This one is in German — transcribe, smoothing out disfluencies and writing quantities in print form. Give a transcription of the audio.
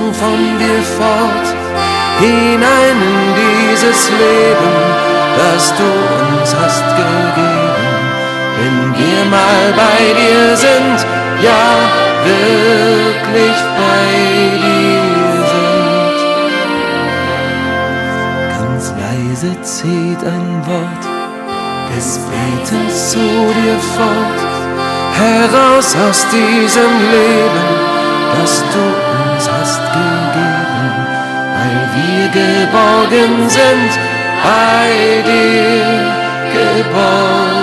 von dir fort, hinein in dieses Leben, das du uns hast gegeben. Wenn wir mal bei dir sind, ja, wirklich bei dir sind. Ganz leise zieht ein Wort des Betens zu dir fort, heraus aus diesem Leben, das du uns hast gegeben, weil wir geborgen sind, bei dir geborgen.